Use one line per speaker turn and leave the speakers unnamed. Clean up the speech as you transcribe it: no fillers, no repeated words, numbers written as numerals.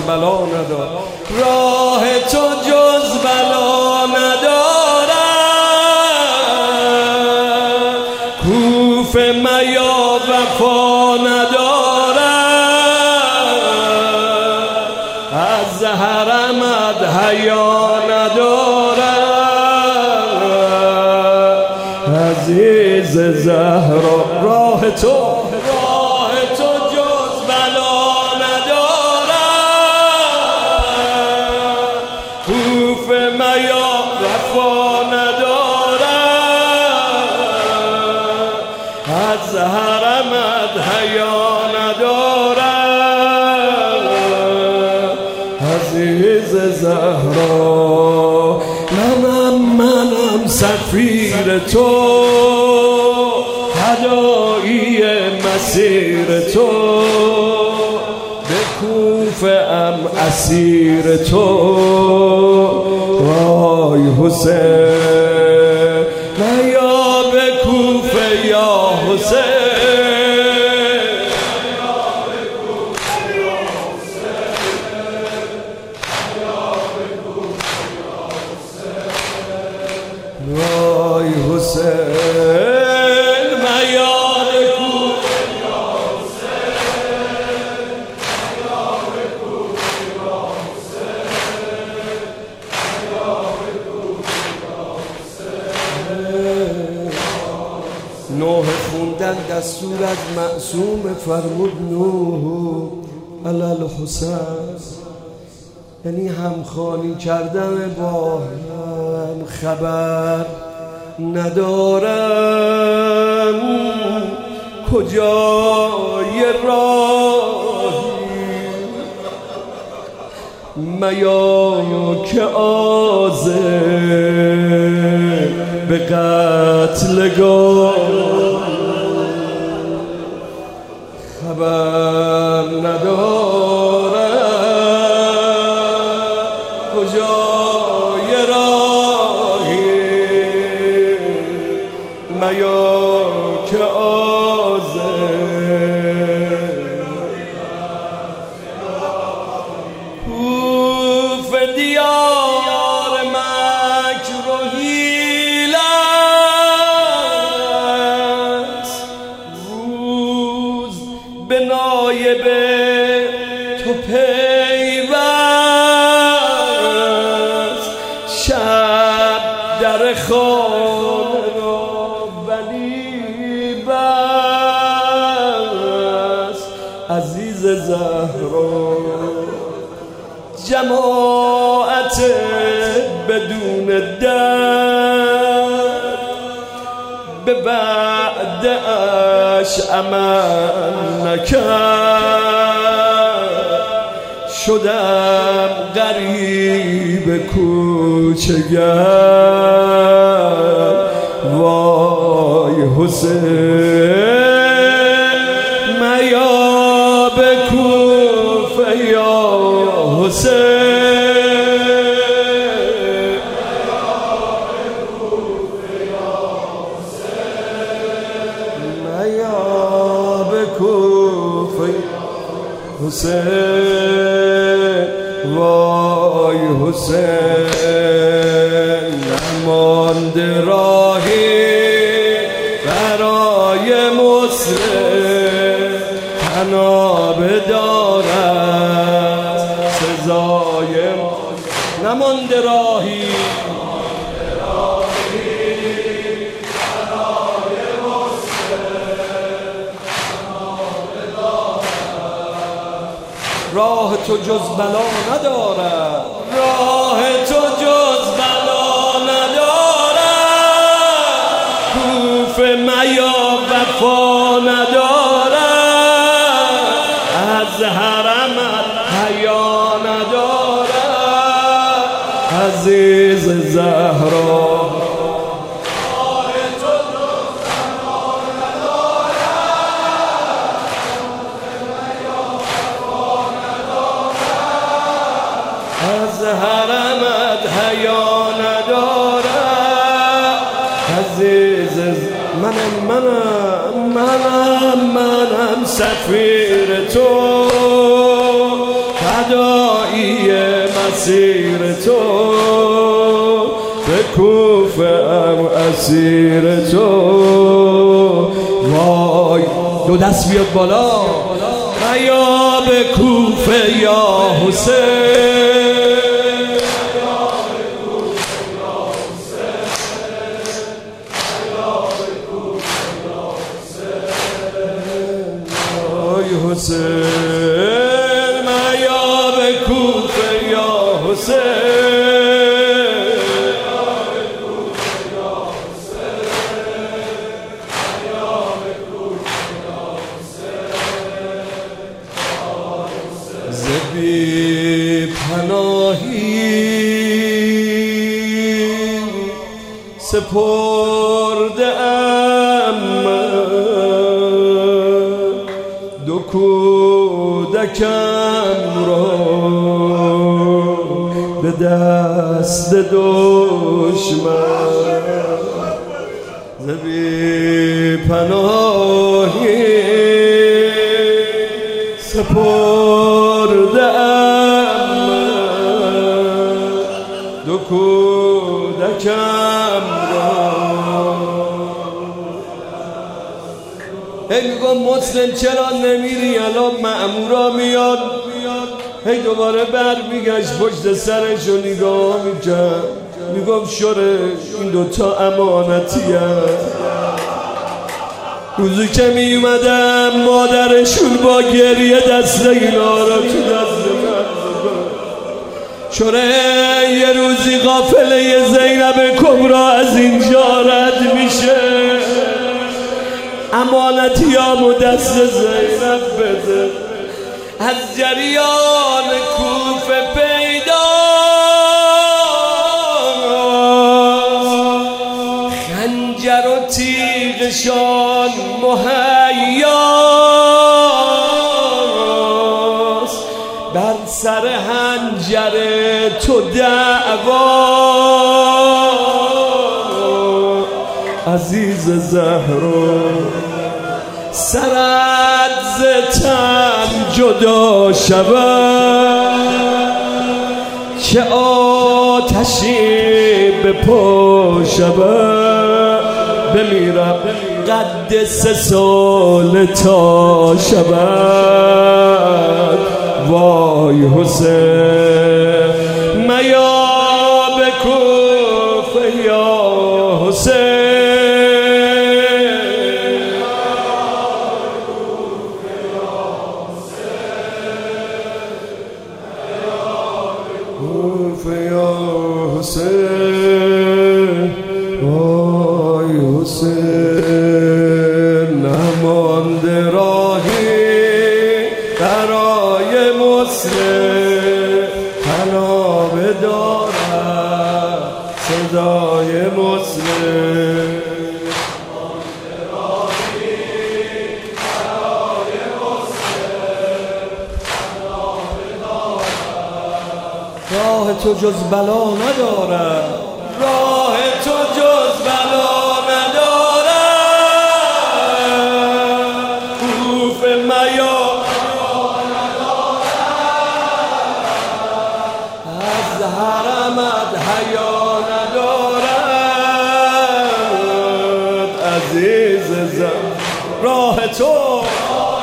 بلا ندارد، راه تو جز بلا ندارد، کوفه میا وفا ندارد، از حرمت حیا ندارد، عزیز زهرا راه تو جز بلا ندارد، کوفه میا وفا ندارد، از حرمت حیا ندارد، عزیز زهرا منم سفیر تو، هدایی مسیر تو، به کوفه ام اسیر تو، وای حسین یا به کوفه یا حسین، وای حسین میاد کوفه یا حسین، میاد کوفه یا حسین، میاد کوفه یا حسین. نوح خوندن دستور از معصوم فرمود نوح علی الحسین، یعنی همخوانی کردن با هم خبر ندارم، کجای راهی میا که آزم به قتلگاه خبر ندارم، کجای راهی میا که آزم، کوفه دیار مکر و حیلت، روز به نایب تو پیوست، شب در خانه را ولی بست، عزیز زهرا جماعت بدون درد به وعده‌اش عمل نکرد، شدم غریب کوچه گر، وای حسین میا به کوفه یا حسین، میا به کوفه حسین، وای حسین نمانده راهی برای مسلم، تناب دارد سزای نمانده راهی راه تو جز بلا ندارد، راه تو جز بلا ندارد، کوفه میا وفا ندارد، از حرمت حیا ندارد، عزیز زهرا از حرمت حیا ندارد، عزیز منم سفیر تو، فدای مسیر تو، به کوفه ام اسیر تو. وای دو دست بیاد بالا، یا به کوفه یا حسین، حسین یا به کوفه یا حسین، ز بی پناهی سپرده ام دو کودکم را به دست دشمن، ز بی پناهی سپرده ام دو کودکم را. هی میگم مسلم چرا نمیری؟ الان مأمورا میاد. هی دوباره بر میگشت پشت سرشو نگاه میکرد، میگم شوره این دوتا امانتی هست. روزی که میومدم مادرشون با گریه دست اینا را تو دست من، شوره یه روزی قافله زینب کبرا از اینجا رد میشه، امانتیامو دست زینب بده. از جریان کوفه پیدا خنجر و تیغشان مهیاست، بر سر حنجر تو دعوا عزیز زهرا. سرت ز تن جدا شود، چه آتشی به پا شود. بمیرم قد 3 سال تا شود. وای حسین میا به کوفه یا حسین، حسین وای حسین نمانده راهی برای مسلم، تنابه دارد صدای مسلم. راه تو جز بلا ندارد، راه تو جز بلا ندارد. کوفه میا از حرمت حیا ندارد. عزیز زم راه تو